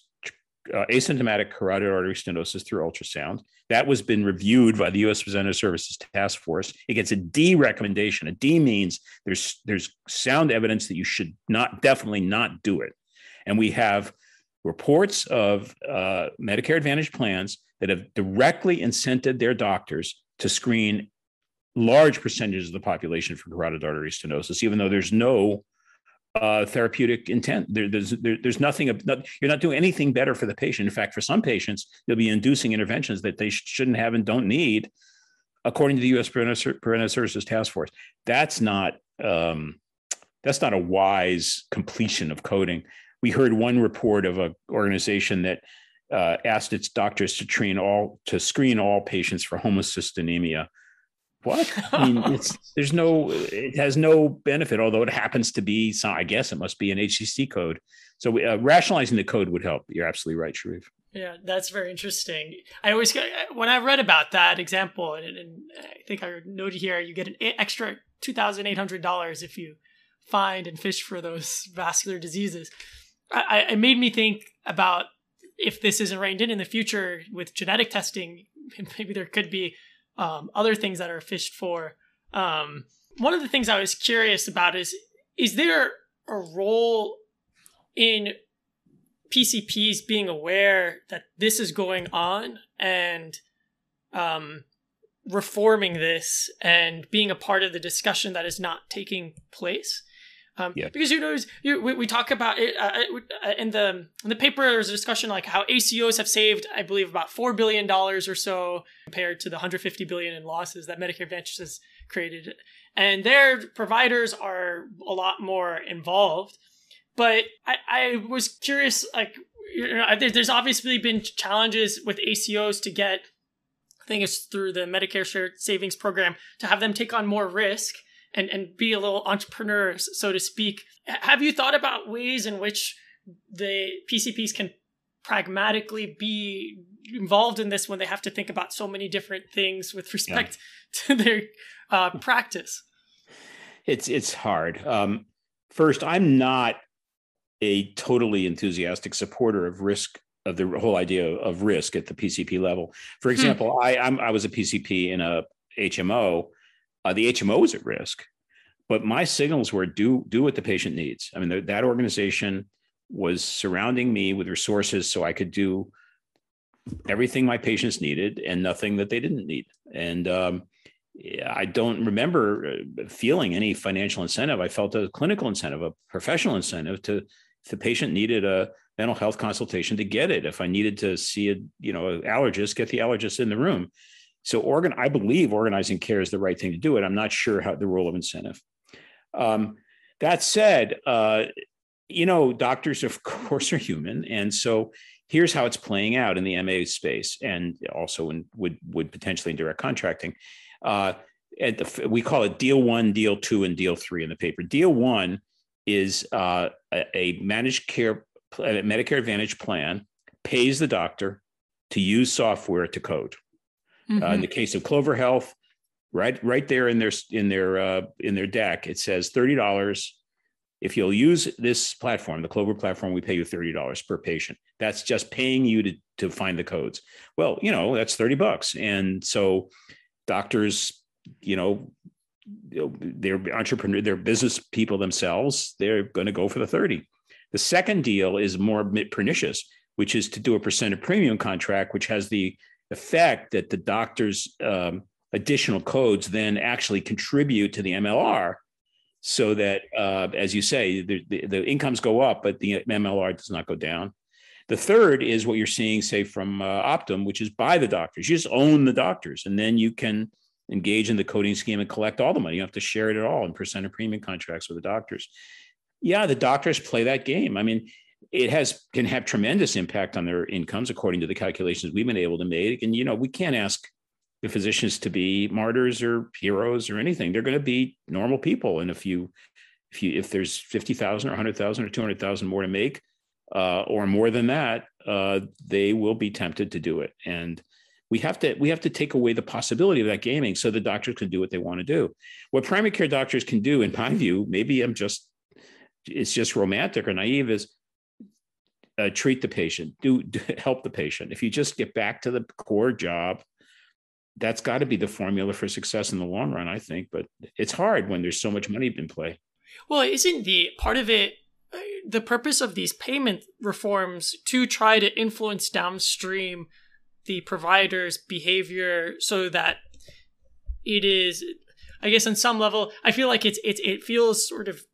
uh, asymptomatic carotid artery stenosis through ultrasound. That was been reviewed by the U S Preventive Services Task Force. It gets a D recommendation. A D means there's there's sound evidence that you should not, definitely not do it. And we have reports of uh, Medicare Advantage plans that have directly incented their doctors to screen large percentages of the population for carotid artery stenosis, even though there's no uh, therapeutic intent. There, there's there, there's nothing. You're not doing anything better for the patient. In fact, for some patients, they'll be inducing interventions that they shouldn't have and don't need, according to the U S Preventive Services Task Force. That's not um, that's not a wise completion of coding. We heard one report of an organization that uh, asked its doctors to train all to screen all patients for homocystinemia. What? I mean, it's, there's no, it has no benefit, although it happens to be some, I guess it must be an H C C code. So uh, rationalizing the code would help. You're absolutely right, Sharif. Yeah, that's very interesting. I always, when I read about that example, and, and I think I noted here, you get an extra two thousand eight hundred dollars if you find and fish for those vascular diseases. I, it made me think about if this isn't reined in in the future with genetic testing, maybe there could be um, other things that are fished for. Um, one of the things I was curious about is, is there a role in P C Ps being aware that this is going on and um, reforming this and being a part of the discussion that is not taking place? Um, yeah. Because, you know, you, we, we talk about it uh, in the in the paper, there's a discussion like how A C Os have saved, I believe, about four billion dollars or so compared to the one hundred fifty billion dollars in losses that Medicare Advantage has created. And their providers are a lot more involved. But I, I was curious, like, you know, there's obviously been challenges with A C Os to get, I think it's through the Medicare Shared Savings Program, to have them take on more risk and, and be a little entrepreneur, so to speak. Have you thought about ways in which the P C Ps can pragmatically be involved in this when they have to think about so many different things with respect yeah. to their uh, practice? It's, it's hard. Um, first, I'm not a totally enthusiastic supporter of risk, of the whole idea of risk at the P C P level. For example, hmm. I I'm, I was a P C P in a H M O. Uh, the H M O was at risk, but my signals were do do what the patient needs. I mean, th- that organization was surrounding me with resources so I could do everything my patients needed and nothing that they didn't need. And um, I don't remember feeling any financial incentive. I felt a clinical incentive, a professional incentive to, if the patient needed a mental health consultation, to get it. If I needed to see a, you know, an allergist, get the allergist in the room. So organ, I believe organizing care is the right thing to do it. I'm not sure how the role of incentive. Um, that said, uh, you know, doctors, of course, are human. And so here's how it's playing out in the M A space and also in, would, would potentially in direct contracting. Uh, at the, we call it deal one, deal two, and deal three in the paper. Deal one is uh, a, a managed care, a Medicare Advantage plan pays the doctor to use software to code. Mm-hmm. Uh, in the case of Clover Health, right, right there in their in their uh, in their deck, it says thirty dollars. If you'll use this platform, the Clover platform, we pay you thirty dollars per patient. That's just paying you to to find the codes. Well, you know, that's thirty bucks, and so doctors, you know, they're entrepreneur, they're business people themselves. They're going to go for the thirty. The second deal is more pernicious, which is to do a percent of premium contract, which has the effect that the doctor's um, additional codes then actually contribute to the M L R, so that, uh, as you say, the, the, the incomes go up, but the M L R does not go down. The third is what you're seeing, say, from uh, Optum, which is buy the doctors. You just own the doctors, and then you can engage in the coding scheme and collect all the money. You don't have to share it at all in percent of premium contracts with the doctors. Yeah, the doctors play that game. I mean, it has can have tremendous impact on their incomes, according to the calculations we've been able to make. And, you know, we can't ask the physicians to be martyrs or heroes or anything. They're going to be normal people. And if you, if you, if there's fifty thousand or one hundred thousand or two hundred thousand more to make, uh, or more than that, uh, they will be tempted to do it. And we have to, we have to take away the possibility of that gaming so the doctors can do what they want to do. What primary care doctors can do, in my view, maybe I'm just, it's just romantic or naive, is uh, treat the patient, do, do help the patient. If you just get back to the core job, that's got to be the formula for success in the long run, I think. But it's hard when there's so much money in play. Well, isn't the part of it, the purpose of these payment reforms to try to influence downstream the provider's behavior so that it is, I guess on some level, I feel like it's, it's, it feels sort of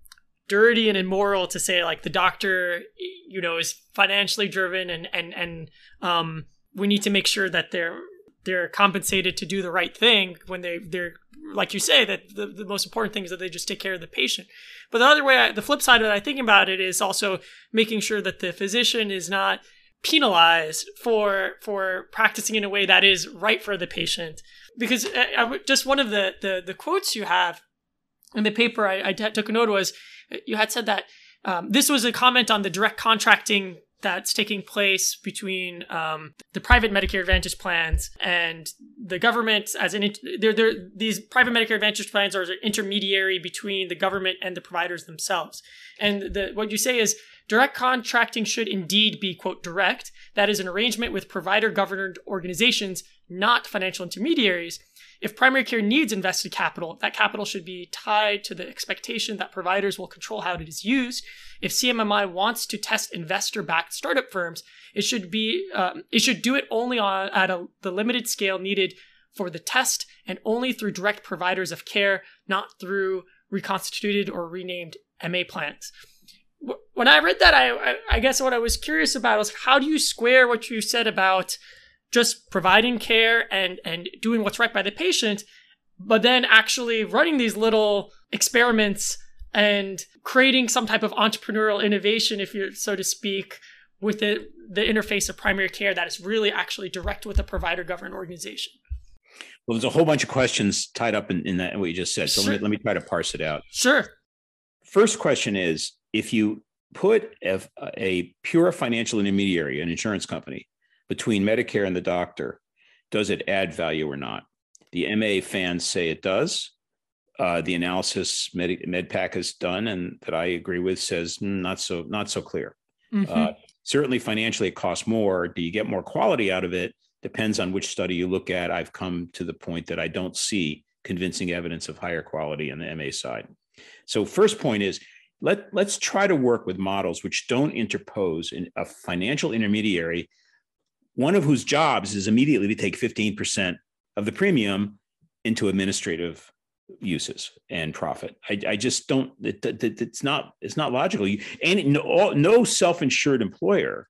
dirty and immoral to say like the doctor, you know, is financially driven and, and, and, um, we need to make sure that they're, they're compensated to do the right thing when they, they're, like you say, that the, the most important thing is that they just take care of the patient. But the other way, I, the flip side of it, I think about it is also making sure that the physician is not penalized for for practicing in a way that is right for the patient. Because I, I, just one of the, the the quotes you have in the paper I, I took a note was, you had said that um, this was a comment on the direct contracting that's taking place between um, the private Medicare Advantage plans and the government. As an they're, they're, these private Medicare Advantage plans are an intermediary between the government and the providers themselves. And the, what you say is, direct contracting should indeed be, quote, direct. That is an arrangement with provider-governed organizations, not financial intermediaries. If primary care needs invested capital, that capital should be tied to the expectation that providers will control how it is used. If C M M I wants to test investor-backed startup firms, it should be um, it should do it only on at a, the limited scale needed for the test, and only through direct providers of care, not through reconstituted or renamed M A plans. When I read that, I, I I guess what I was curious about was, how do you square what you said about just providing care and, and doing what's right by the patient, but then actually running these little experiments and creating some type of entrepreneurial innovation, if you're so to speak, with the, the interface of primary care that is really actually direct with a provider-governed organization? Well, there's a whole bunch of questions tied up in, in that, what you just said. So Sure. let, me, let me try to parse it out. Sure. First question is, if you put a, a pure financial intermediary, an insurance company, between Medicare and the doctor, does it add value or not? The M A fans say it does. Uh, the analysis Med, MedPAC has done, and that I agree with, says mm, not so not so clear. Mm-hmm. Uh, certainly financially it costs more. Do you get more quality out of it? Depends on which study you look at. I've come to the point that I don't see convincing evidence of higher quality on the M A side. So first point is, let, let's try to work with models which don't interpose in a financial intermediary, one of whose jobs is immediately to take fifteen percent of the premium into administrative uses and profit. I, I just don't, it, it, it's not, it's not logical. You, and no, no self-insured employer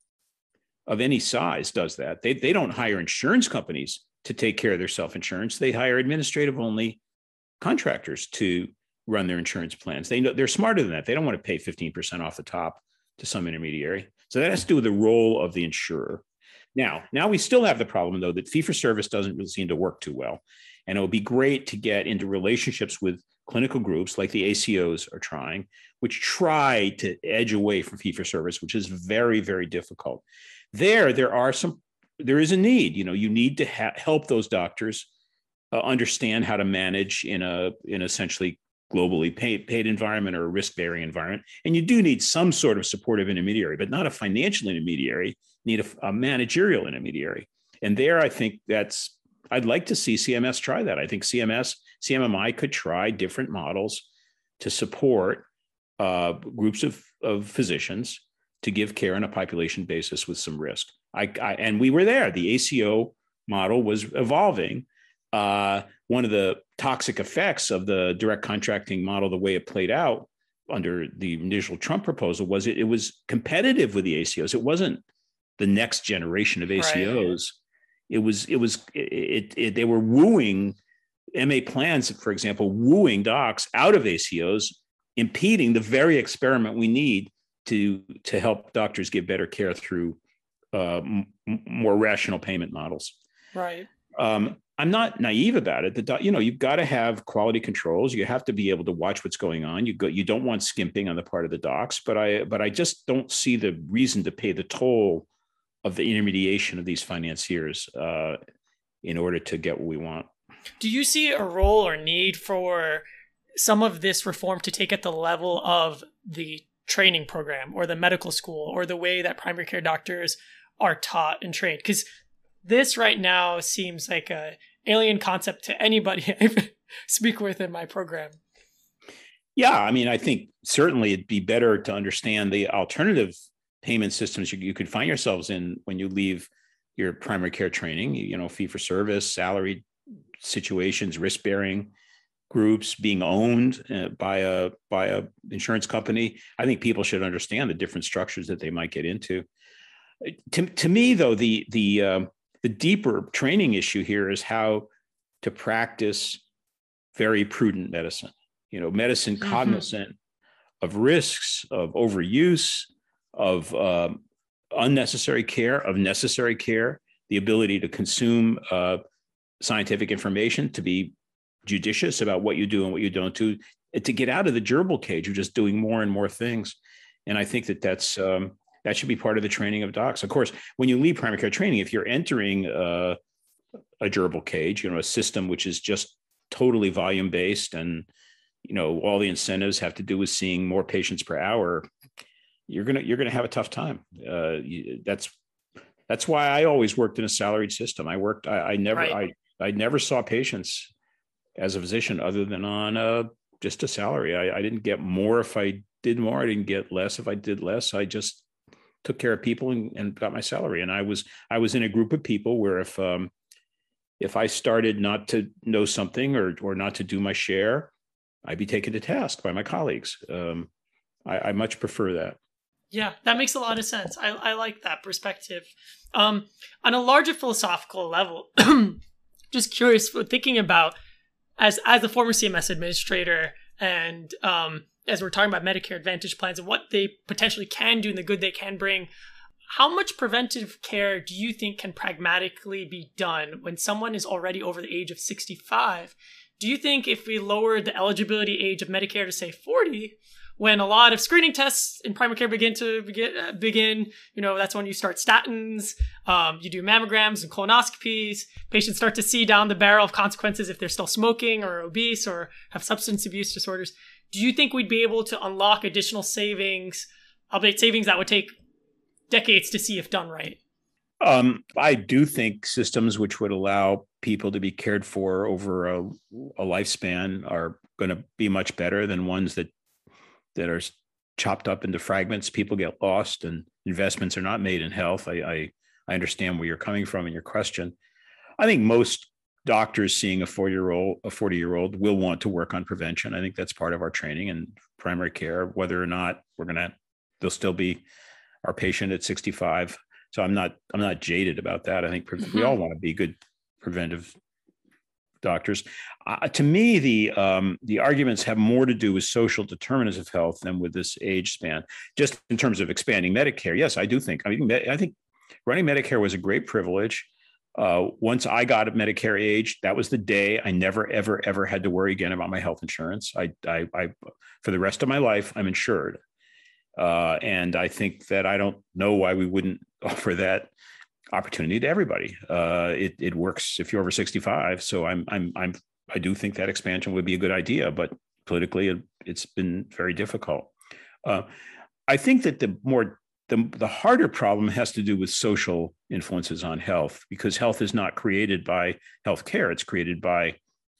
of any size does that. They, they don't hire insurance companies to take care of their self-insurance. They hire administrative only contractors to run their insurance plans. They know, they're smarter than that. They don't want to pay fifteen percent off the top to some intermediary. So that has to do with the role of the insurer. Now, now we still have the problem, though, that fee-for-service doesn't really seem to work too well. And it would be great to get into relationships with clinical groups like the A C Os are trying, which try to edge away from fee-for-service, which is very, very difficult. There, there are some, there is a need. You know, you need to ha- help those doctors uh, understand how to manage in a, in essentially globally paid, paid environment or a risk-bearing environment. And you do need some sort of supportive intermediary, but not a financial intermediary. You need a, a managerial intermediary. And there, I think that's, I'd like to see C M S try that. I think C M S, C M M I could try different models to support uh, groups of, of physicians to give care on a population basis with some risk. I, I and we were there. The A C O model was evolving. Uh, one of the toxic effects of the direct contracting model, the way it played out under the initial Trump proposal, was it, it was competitive with the A C Os. It wasn't the next generation of A C Os. Right. It was, it was, it, it, they were wooing M A plans, for example, wooing docs out of A C Os, impeding the very experiment we need to, to help doctors give better care through uh, m- more rational payment models. Right. Um, I'm not naive about it. The, you know, you've got to have quality controls. You have to be able to watch what's going on. You go, you don't want skimping on the part of the docs, but I, but I just don't see the reason to pay the toll of the intermediation of these financiers uh, in order to get what we want. Do you see a role or need for some of this reform to take at the level of the training program or the medical school or the way that primary care doctors are taught and trained? Because this right now seems like a alien concept to anybody I speak with in my program. Yeah, I mean, I think certainly it'd be better to understand the alternative payment systems you, you could find yourselves in when you leave your primary care training, you know, fee for service, salaried situations, risk bearing groups, being owned uh, by a by a insurance company. I think people should understand the different structures that they might get into. To, to me, though, the the um, the deeper training issue here is how to practice very prudent medicine. You know, medicine mm-hmm. cognizant of risks, of overuse, of um, unnecessary care, of necessary care, the ability to consume uh, scientific information, to be judicious about what you do and what you don't do, to get out of the gerbil cage of just doing more and more things. And I think that that's um, that should be part of the training of docs. Of course, when you leave primary care training, if you're entering uh, a gerbil cage, you know, a system which is just totally volume based, and you know, all the incentives have to do with seeing more patients per hour, you're gonna you're gonna have a tough time. Uh, you, that's that's why I always worked in a salaried system. I worked. I, I never right. I I never saw patients as a physician other than on a, just a salary. I, I didn't get more if I did more. I didn't get less if I did less. I just took care of people and, and got my salary. And I was I was in a group of people where if um, if I started not to know something or or not to do my share, I'd be taken to task by my colleagues. Um, I, I much prefer that. Yeah, that makes a lot of sense. I, I like that perspective. Um, on a larger philosophical level, just curious, thinking about as as a former C M S administrator, and um, as we're talking about Medicare Advantage plans and what they potentially can do and the good they can bring, how much preventive care do you think can pragmatically be done when someone is already over the age of sixty-five? Do you think if we lowered the eligibility age of Medicare to say forty, when a lot of screening tests in primary care begin to begin, uh, begin, you know, that's when you start statins, um, you do mammograms and colonoscopies, patients start to see down the barrel of consequences if they're still smoking or obese or have substance abuse disorders. Do you think we'd be able to unlock additional savings, albeit savings that would take decades to see if done right? Um, I do think systems which would allow people to be cared for over a, a lifespan are going to be much better than ones that that are chopped up into fragments. People get lost and investments are not made in health. I, I, I understand where you're coming from in your question. I think most doctors seeing a forty-year-old, a forty-year-old will want to work on prevention. I think that's part of our training in primary care, whether or not we're going to, they'll still be our patient at sixty-five. So I'm not, I'm not jaded about that. I think pre- mm-hmm. we all want to be good preventive doctors. Uh, to me, the um, the arguments have more to do with social determinants of health than with this age span. Just in terms of expanding Medicare, yes, I do think. I mean, I think running Medicare was a great privilege. Uh, once I got at Medicare age, that was the day I never, ever, ever had to worry again about my health insurance. I, I, I for the rest of my life, I'm insured, uh, and I think that I don't know why we wouldn't offer that opportunity to everybody. Uh, it it works if you're over sixty-five. So I'm I'm I'm I do think that expansion would be a good idea, but politically it, it's been very difficult. Uh, I think that the more the the harder problem has to do with social influences on health, because health is not created by healthcare. It's created by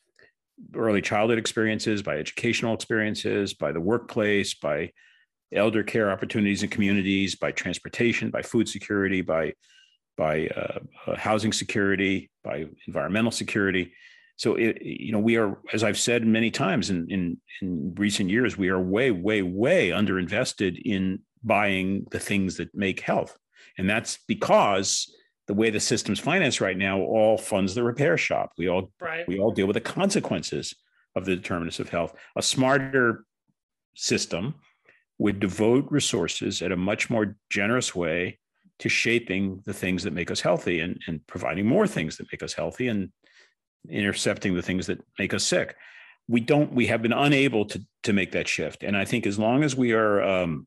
early childhood experiences, by educational experiences, by the workplace, by elder care opportunities in communities, by transportation, by food security, by by uh, uh, housing security, by environmental security. So, it, you know, we are, as I've said many times in, in, in recent years, we are way, way, way underinvested in buying the things that make health. And that's because the way the system's financed right now all funds the repair shop. We all, right. we all deal with the consequences of the determinants of health. A smarter system would devote resources at a much more generous way to shaping the things that make us healthy and, and providing more things that make us healthy. And intercepting the things that make us sick. We don't, we have been unable to, to make that shift. And I think as long as we are, um,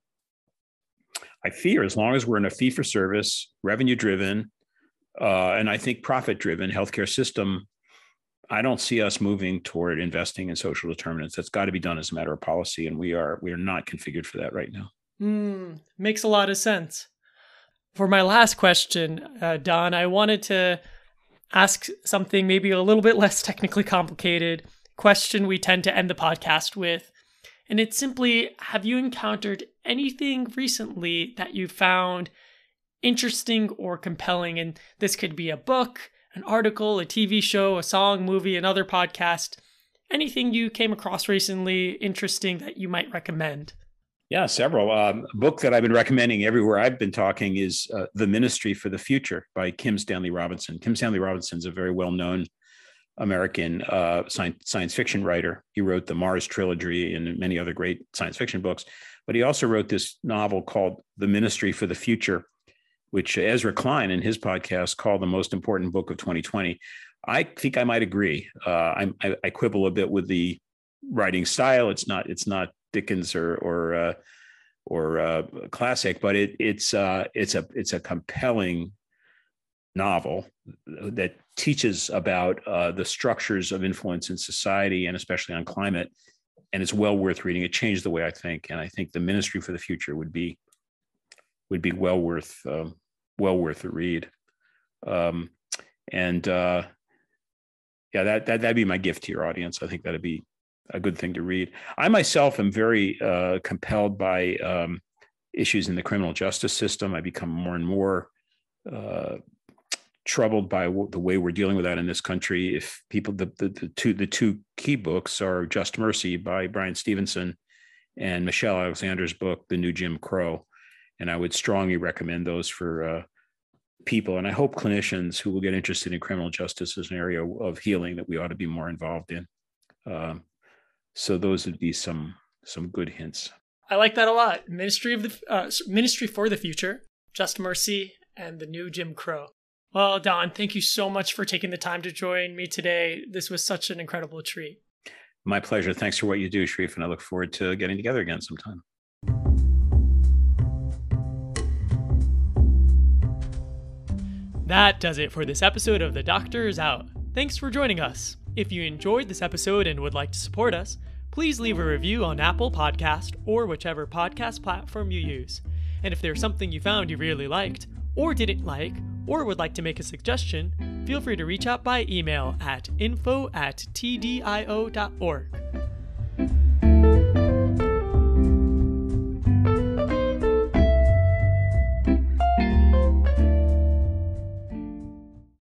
I fear as long as we're in a fee for service, revenue driven, uh, and I think profit driven healthcare system, I don't see us moving toward investing in social determinants. That's got to be done as a matter of policy. And we are, we are not configured for that right now. Mm, makes a lot of sense. For my last question, uh, Don, I wanted to ask something maybe a little bit less technically complicated, question we tend to end the podcast with. And it's simply, have you encountered anything recently that you found interesting or compelling? And this could be a book, an article, a T V show, a song, movie, another podcast. Anything you came across recently interesting that you might recommend? Yeah, several. Um, a book that I've been recommending everywhere I've been talking is uh, The Ministry for the Future by Kim Stanley Robinson. Kim Stanley Robinson is a very well-known American uh, science, science fiction writer. He wrote the Mars trilogy and many other great science fiction books, but he also wrote this novel called The Ministry for the Future, which Ezra Klein in his podcast called the most important book of twenty twenty. I think I might agree. Uh, I, I, I quibble a bit with the writing style. It's not it's not Dickens or or uh, or uh, classic, but it it's uh, it's a it's a compelling novel that teaches about uh, the structures of influence in society and especially on climate, and it's well worth reading. It changed the way I think, and I think The Ministry for the Future would be would be well worth um, well worth a read. Um, and uh, yeah, that that that'd be my gift to your audience. I think that'd be a good thing to read. I myself am very uh, compelled by um, issues in the criminal justice system. I become more and more uh, troubled by w- the way we're dealing with that in this country. If people, the, the, the two the two key books are Just Mercy by Brian Stevenson and Michelle Alexander's book, The New Jim Crow. And I would strongly recommend those for uh, people. And I hope clinicians who will get interested in criminal justice as an area of healing that we ought to be more involved in. Um, so those would be some some good hints. I like that a lot. Ministry of the uh, Ministry for the Future, Just Mercy, and The New Jim Crow. Well, Don, thank you so much for taking the time to join me today. This was such an incredible treat. My pleasure. Thanks for what you do, Sharif, and I look forward to getting together again sometime. That does it for this episode of The Doctor Is Out. Thanks for joining us. If you enjoyed this episode and would like to support us, please leave a review on Apple Podcast or whichever podcast platform you use. And if there's something you found you really liked, or didn't like, or would like to make a suggestion, feel free to reach out by email at info at tdio dot org.